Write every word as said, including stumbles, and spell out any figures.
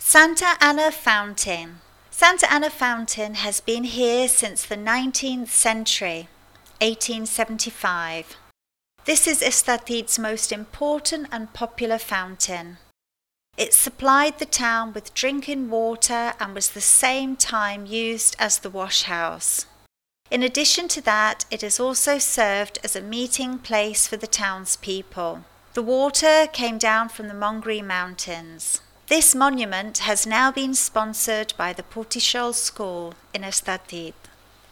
Santa Anna Fountain. Santa Anna Fountain has been here since the nineteenth century, eighteen seventy-five. This is Estartit's most important and popular fountain. It supplied the town with drinking water and was the same time used as the wash house. In addition to that, it has also served as a meeting place for the townspeople. The water came down from the Mongri Mountains. This monument has now been sponsored by the Portichol School in Estartit.